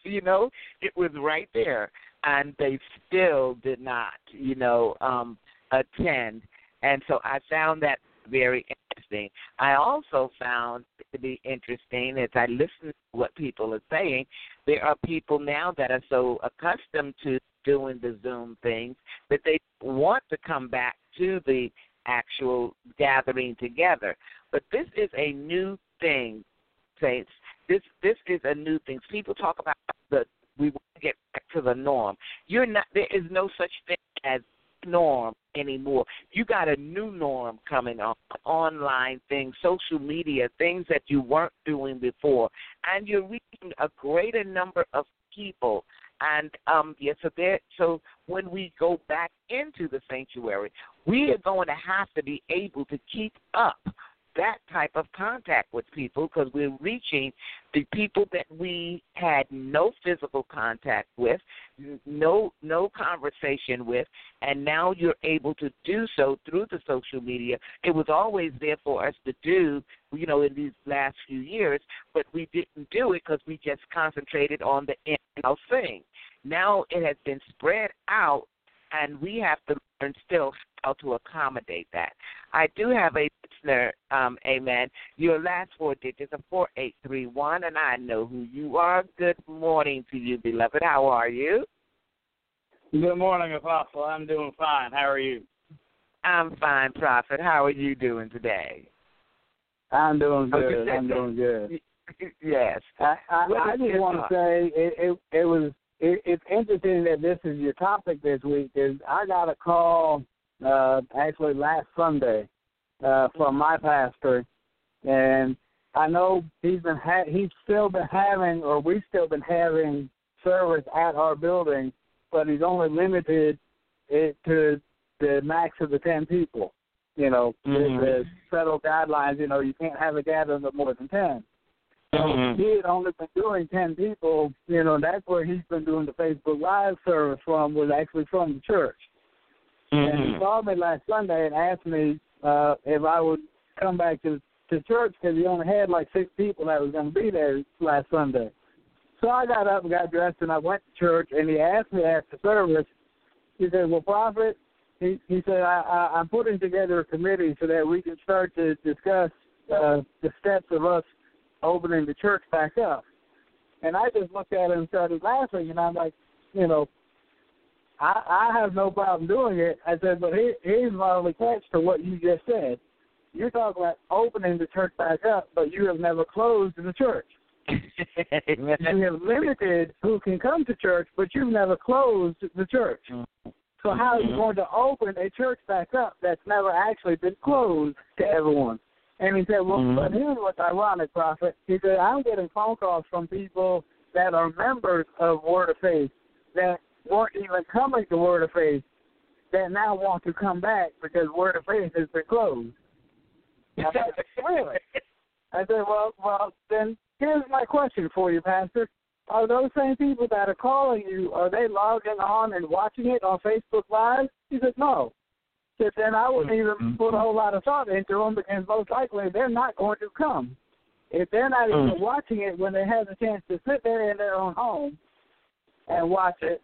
C: You know, it was right there, and they still did not, you know, um, attend. And so I found that very interesting. I also found it to be interesting as I listen to what people are saying. There are people now that are so accustomed to doing the Zoom things that they want to come back to the actual gathering together. But this is a new thing, Saints. This this is a new thing. People talk about the we want to get back to the norm. You're not. There is no such thing as norm anymore. You got a new norm coming on, online things, social media, things that you weren't doing before, and you're reaching a greater number of people. And um, yes, so there. So when we go back into the sanctuary, we are going to have to be able to keep up that type of contact with people because we're reaching the people that we had no physical contact with, no no conversation with, and now you're able to do so through the social media. It was always there for us to do, you know, in these last few years, but we didn't do it because we just concentrated on the in-house thing. Now it has been spread out, and we have to learn still how to accommodate that. I do have a listener, um, amen. Your last four digits are four eight three one, and I know who you are. Good morning to you, beloved. How are you?
F: Good morning, Apostle. I'm doing fine. How are you?
C: I'm fine, Prophet. How are you doing today?
F: I'm doing good. I'm doing good.
C: Yes.
F: I, I, I just want to say it, it, it was it, it's interesting that this is your topic this week. Is I got a call uh, actually last Sunday uh, from my pastor, and I know he's been ha- he's still been having, or we've still been having service at our building, but he's only limited it to the max of the ten people. You know, mm-hmm. the, the federal guidelines. You know, you can't have a gathering of more than ten. Mm-hmm. He had only been doing ten people, you know, that's where he's been doing the Facebook Live service from, was actually from the church. Mm-hmm. And he called me last Sunday and asked me uh, if I would come back to, to church because he only had like six people that was going to be there last Sunday. So I got up and got dressed and I went to church, and he asked me after service, he said, well, Prophet, he, he said, I, I, I'm putting together a committee so that we can start to discuss uh, the steps of us opening the church back up. And I just looked at him and started laughing, and I'm like, you know, I, I have no problem doing it. I said, but here, here's my only catch to what you just said. You're talking about opening the church back up, but you have never closed the church. You have limited who can come to church, but you've never closed the church. So how are you going to open a church back up that's never actually been closed to everyone? And he said, well, mm-hmm. but here's what's ironic, Prophet. He said, I'm getting phone calls from people that are members of Word of Faith that weren't even coming to Word of Faith that now want to come back because Word of Faith has been closed. I said, really? I said, well, well, then here's my question for you, Pastor. Are those same people that are calling you, are they logging on and watching it on Facebook Live? He said, no. That then I wouldn't even put a whole lot of thought into them because most likely they're not going to come. If they're not even watching it when they have the chance to sit there in their own home and watch it,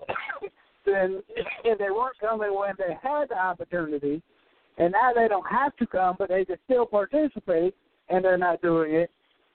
F: then if they weren't coming when they had the opportunity, and now they don't have to come, but they can still participate, and they're not doing it,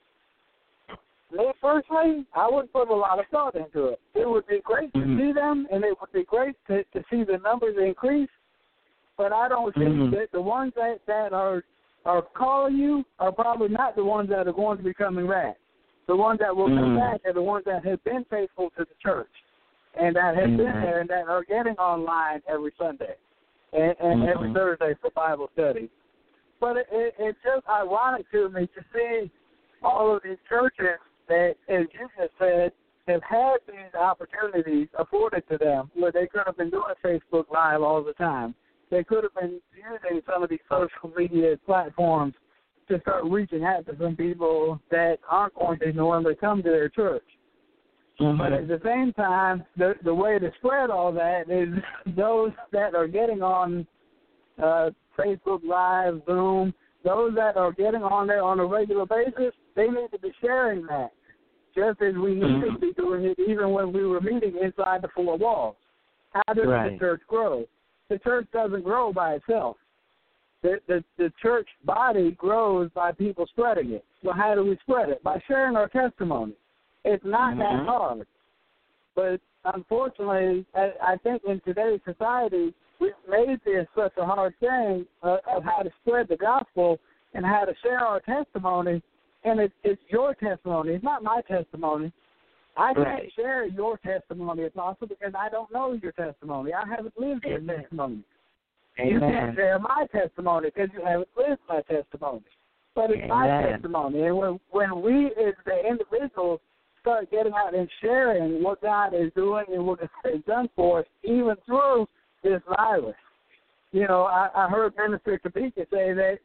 F: me personally, I wouldn't put a lot of thought into it. It would be great to mm-hmm. see them, and it would be great to, to see the numbers increase. But I don't think mm-hmm. that the ones that, that are are calling you are probably not the ones that are going to be coming back. The ones that will mm-hmm. come back are the ones that have been faithful to the church and that have mm-hmm. been there and that are getting online every Sunday and, and mm-hmm. every Thursday for Bible study. But it, it, it's just ironic to me to see all of these churches that, as you just said, have had these opportunities afforded to them where they could have been doing Facebook Live all the time. They could have been using some of these social media platforms to start reaching out to some people that aren't going to normally come to their church. Mm-hmm. But at the same time, the the way to spread all that is those that are getting on uh, Facebook Live, Zoom, those that are getting on there on a regular basis, they need to be sharing that. just as we needed
C: mm-hmm.
F: to be doing it even when we were meeting inside the four walls. How does
C: right.
F: the church grow? The church doesn't grow by itself. The, the the church body grows by people spreading it. Well, how do we spread it? By sharing our testimony. It's not
C: mm-hmm.
F: that hard. But unfortunately, I, I think in today's society, we've made this such a hard thing uh, of how to spread the gospel and how to share our testimony. And it, it's your testimony. It's not my testimony. I can't
C: right.
F: share your testimony, Apostle, because I don't know your testimony. I haven't lived your
C: Amen.
F: testimony.
C: Amen.
F: You can't share my testimony because you haven't lived my testimony. But it's
C: Amen.
F: my testimony. And when, when we as the individuals start getting out and sharing what God is doing and what God has done for us, even through this virus. You know, I, I heard Minister Topeka say that,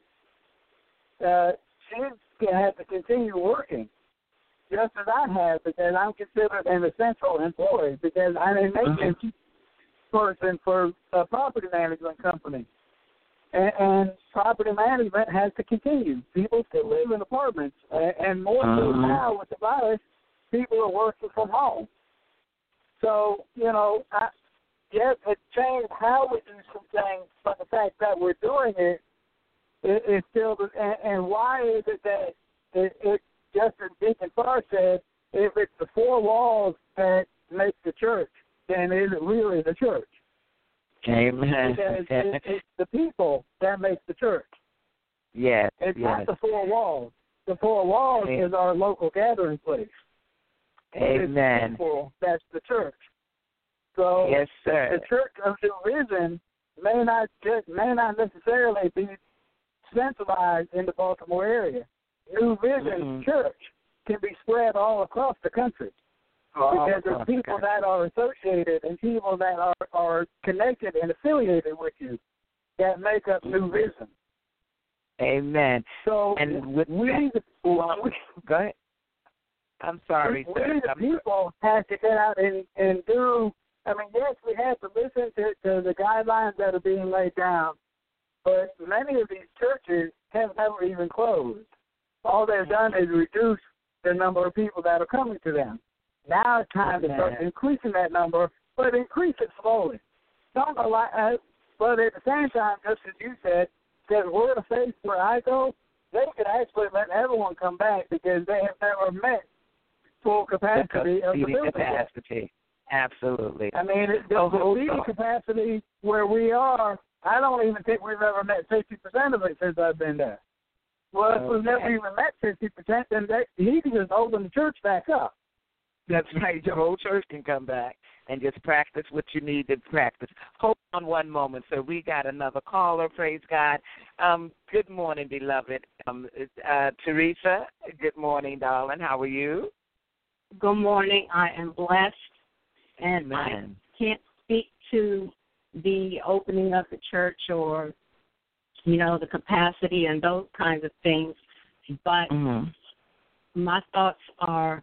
F: that uh, she's going to have to continue working, just as I have, because I'm considered an essential employee, because I'm a maintenance mm-hmm. person for a property management company. And, and property management has to continue. People still live in apartments, and, and more so mm-hmm. now with the virus, people are working from home. So, you know, I, yes, it changed how we do some things, but the fact that we're doing it is it, still, and, and why is it that it, it just as Deacon Farr said, if it's the four walls that make the church, then is it really the church?
C: Amen.
F: Because it, it's the people that make the church.
C: Yes.
F: It's
C: yes.
F: not the four walls. The four walls
C: Amen.
F: is our local gathering place.
C: Amen.
F: It's people, that's the church. So
C: yes, sir.
F: The church of the risen may not just, may not necessarily be centralized in the Baltimore area. New Vision
C: mm-hmm.
F: Church can be spread all across the country.
C: All
F: because there's people that are associated and people that are, are connected and affiliated with you that make up New Vision.
C: Amen.
F: So
C: and with
F: we,
C: that,
F: the, we
C: go ahead. I'm sorry,
F: we,
C: sir.
F: we the
C: I'm
F: people have to get out and, and do, I mean, yes, we have to listen to, to the guidelines that are being laid down, but many of these churches have never even closed. All they've done is reduce the number of people that are coming to them. Now it's time to start increasing that number, but increase it slowly. Don't allow, uh, but at the same time, just as you said, because word of faith where I go, they could actually let everyone come back because they have never met full capacity of the building.
C: Capacity. Absolutely.
F: I mean, the,
C: oh,
F: the seating capacity where we are, I don't even think we've ever met fifty percent of it since I've been there. Well, if
C: okay.
F: we've never even met fifty percent, then they, he can just open the church back up.
C: That's right. The whole church can come back and just practice what you need to practice. Hold on one moment. So we got another caller. Praise God. Um, good morning, beloved. Um, uh, Teresa, good morning, darling. How are you?
G: Good morning. I am blessed, and
C: Amen.
G: I can't speak to the opening of the church or, you know, the capacity and those kinds of things, but
C: mm-hmm.
G: my thoughts are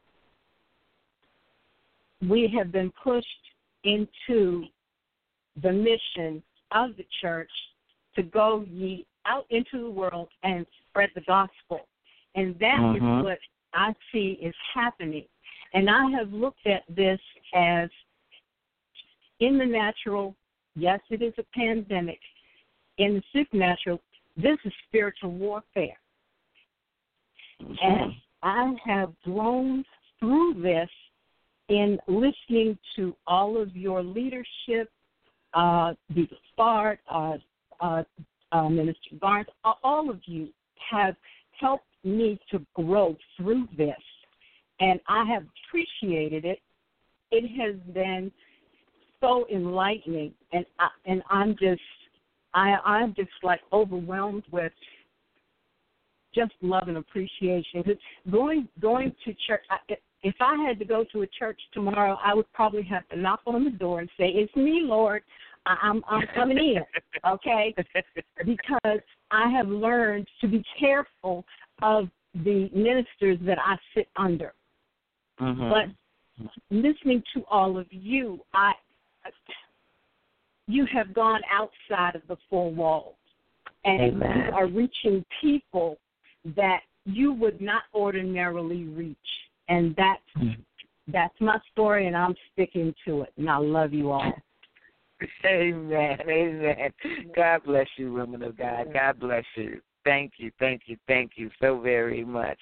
G: we have been pushed into the mission of the church to go ye out into the world and spread the gospel. And that mm-hmm. is what I see is happening. And I have looked at this as in the natural, yes, it is a pandemic. In the supernatural, this is spiritual warfare. Mm-hmm. And I have grown through this in listening to all of your leadership, uh, Deacon Bart, uh, uh, uh, Minister Barnes, all of you have helped me to grow through this, and I have appreciated it. It has been so enlightening, and I, and I'm just, I, I'm just like overwhelmed with just love and appreciation. Going going to church. I, If I had to go to a church tomorrow, I would probably have to knock on the door and say, "It's me, Lord. I'm I'm coming in," okay? Because I have learned to be careful of the ministers that I sit under. Mm-hmm. But listening to all of you, I you have gone outside of the four walls, and
C: Amen.
G: You are reaching people that you would not ordinarily reach. And that's that's my story, and I'm sticking to it. And I love you all.
C: Amen. Amen. God bless you, women of God. God bless you. Thank you. Thank you. Thank you so very much.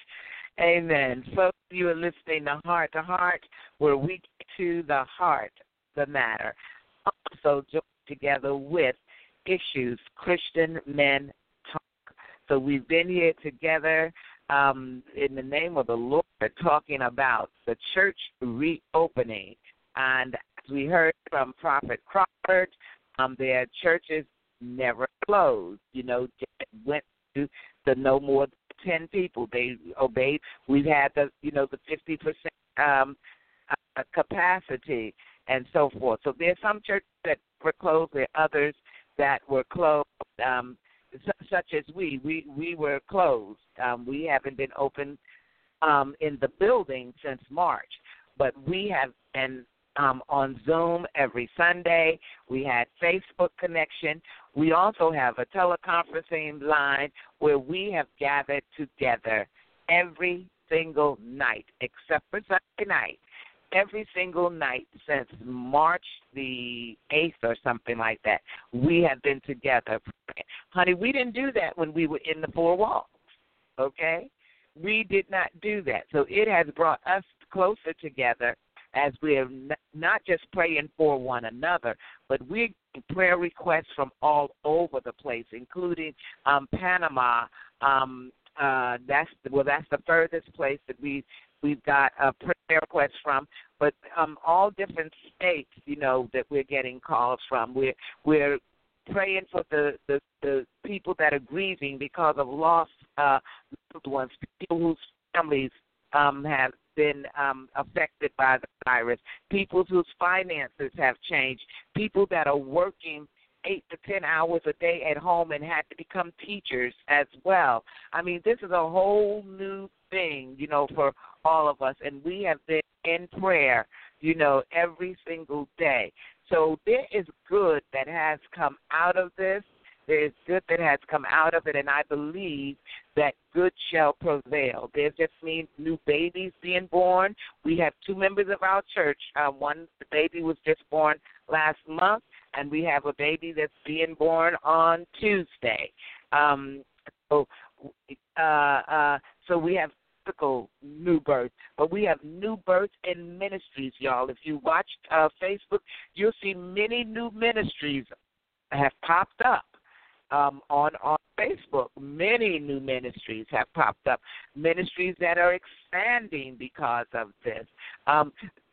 C: Amen. Folks, you are listening to Heart to Heart, where we get to the heart of the matter. Also joined together with Issues Christian Men Talk. So we've been here together um, in the name of the Lord, talking about the church reopening. And as we heard from Prophet Crawford, um, their churches never closed. You know, went to the no more than ten people. They obeyed. We've had the, you know, the fifty percent um, uh, capacity and so forth. So there's some churches that were closed. There are others that were closed, um, such as we. We we were closed. Um, we haven't been open um, in the building since March, but we have been um, on Zoom every Sunday. We had Facebook connection. We also have a teleconferencing line where we have gathered together every single night, except for Sunday night. Every single night since March the eighth or something like that, we have been together. Honey, we didn't do that when we were in the four walls, okay? We did not do that. So it has brought us closer together as we're not just praying for one another, but we're getting prayer requests from all over the place, including um, Panama. Um, uh, that's well, that's the furthest place that we we've got a prayer request from, but um, all different states, you know, that we're getting calls from. We're we're praying for the, the, the people that are grieving because of lost uh, loved ones, people whose families um, have been um, affected by the virus, people whose finances have changed, people that are working eight to ten hours a day at home and had to become teachers as well. I mean, this is a whole new thing, you know, for all of us, and we have been in prayer, you know, every single day. So there is good that has come out of this. There is good that has come out of it, and I believe that good shall prevail. There's just means new babies being born. We have two members of our church. Uh, one the baby was just born last month, and we have a baby that's being born on Tuesday. Um, so, uh, uh, so we have physical new birth, but we have new births in ministries, y'all. If you watch uh, Facebook, you'll see many new ministries have popped up. Um, on, on Facebook, many new ministries have popped up, ministries that are expanding because of this. Um,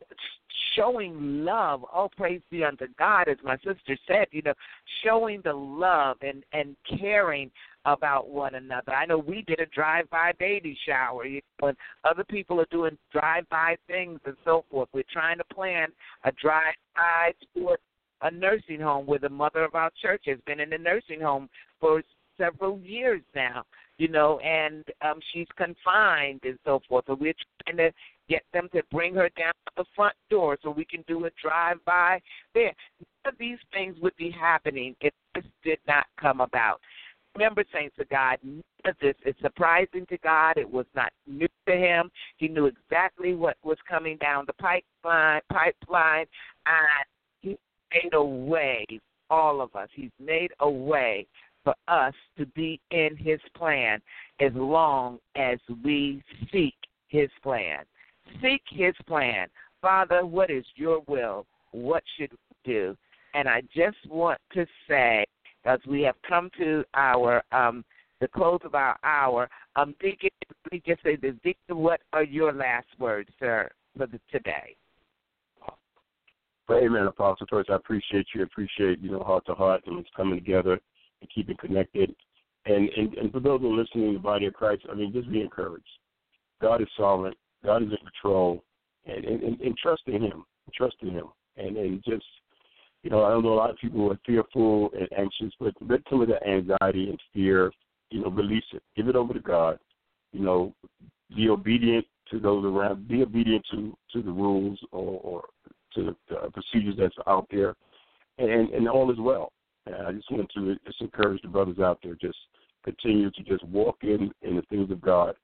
C: showing love, oh, praise be unto God, as my sister said, you know, showing the love and, and caring about one another. I know we did a drive-by baby shower, you know, and other people are doing drive-by things and so forth. We're trying to plan a drive-by tour, a nursing home where the mother of our church has been in the nursing home for several years now, you know, and um, she's confined and so forth. So we're trying to get them to bring her down to the front door so we can do a drive-by there. None of these things would be happening if this did not come about. Remember, saints of God, none of this is surprising to God. It was not new to him. He knew exactly what was coming down the pipeline, pipeline, and he made a way, all of us. He's made a way for us to be in his plan as long as we seek his plan. Seek his plan. Father, what is your will? What should we do? And I just want to say, as we have come to our um, the close of our hour, um, Deacon, let me just say this. Deacon, what are your last words, sir, for the, today?
E: Amen, Apostle Torres. I appreciate you. I appreciate, you know, heart to heart and it's coming together and keeping connected. And, and and for those who are listening in the body of Christ, I mean, just be encouraged. God is sovereign. God is in control. And, and, and, and trust in him. Trust in him. And, and just, you know, I know a lot of people are fearful and anxious, but let some of that anxiety and fear, you know, release it. Give it over to God. You know, be obedient to those around. Be obedient to, to the rules or, or to the uh, procedures that's out there, and, and all is well. And I just want to just encourage the brothers out there, just continue to just walk in, in the things of God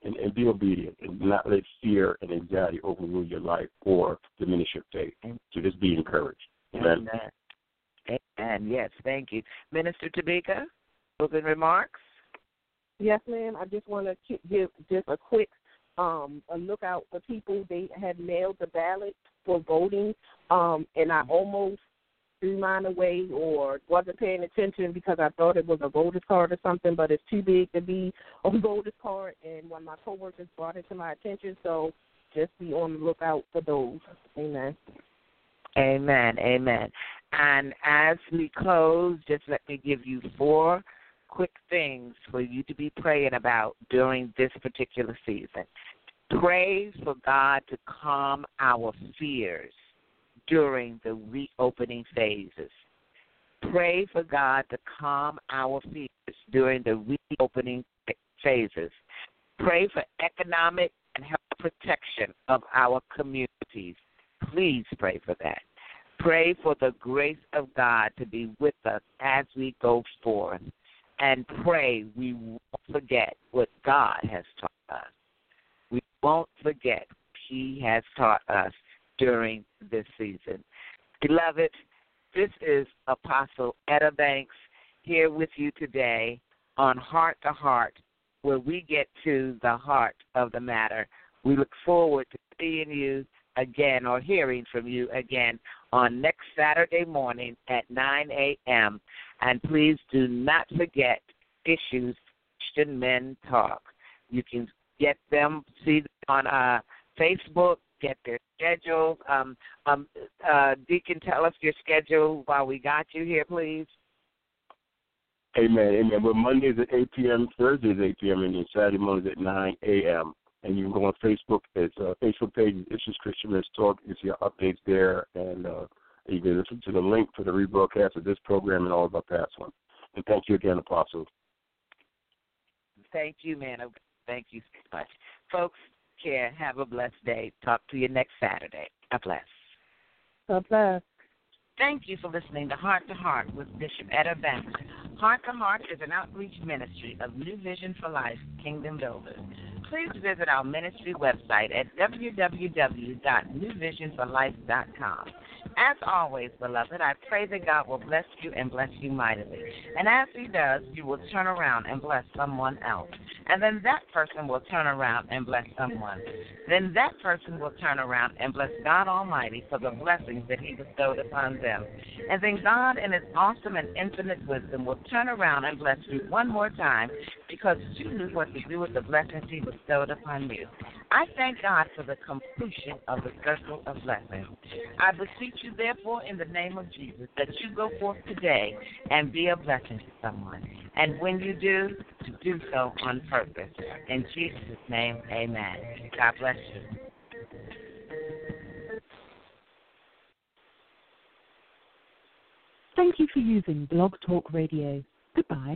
E: and, and be obedient and not let fear and anxiety overrule your life or diminish your faith. So just be encouraged. Amen.
C: Amen. Amen. Yes, thank you. Minister Tabika, closing remarks?
D: Yes, ma'am. I just want to give just a quick um, a look out for people. They had mailed the ballot for voting, um, and I almost threw mine away or wasn't paying attention because I thought it was a voter's card or something, but it's too big to be a voter's card, and one of my coworkers brought it to my attention, so just be on the lookout for those. Amen.
C: Amen. Amen. And as we close, just let me give you four quick things for you to be praying about during this particular season. Pray for God to calm our fears during the reopening phases. Pray for God to calm our fears during the reopening phases. Pray for economic and health protection of our communities. Please pray for that. Pray for the grace of God to be with us as we go forth. And pray we won't forget what God has taught us. We won't forget what He has taught us during this season. Beloved, this is Apostle Etta Banks here with you today on Heart to Heart, where we get to the heart of the matter. We look forward to seeing you again or hearing from you again on next Saturday morning at nine a.m. And please do not forget Issues Christian Men Talk. You can get them, see them on uh, Facebook, get their schedules. Um, um, uh, Deacon, tell us your schedule while we got you here, please.
E: Amen. Amen. Well, Mondays at eight p.m., Thursdays at eight p.m., and then Saturday mornings at nine a.m. And you can go on Facebook. It's uh, Facebook page, Issues Christian Men's Talk. You see our updates there, and uh, you can listen to the link for the rebroadcast of this program and all of our past ones. And thank you again, Apostle.
C: Thank you, man. Thank you so much. Folks, care. Have a blessed day. Talk to you next Saturday. God bless.
D: God bless.
C: Thank you for listening to Heart to Heart with Bishop Etta Banks. Heart to Heart is an outreach ministry of New Vision for Life Kingdom Builders. Please visit our ministry website at w w w dot new vision for life dot com. As always, beloved, I pray that God will bless you and bless you mightily. And as He does, you will turn around and bless someone else. And then that person will turn around and bless someone. Then that person will turn around and bless God Almighty for the blessings that He bestowed upon them. And then God, in His awesome and infinite wisdom, will turn around and bless you one more time because you knew what to do with the blessings He bestowed upon you. I thank God for the completion of the circle of blessings. I beseech you, therefore, in the name of Jesus, that you go forth today and be a blessing to someone. And when you do, to do so on purpose. In Jesus' name, amen. God bless you.
A: Thank you for using Blog Talk Radio. Goodbye.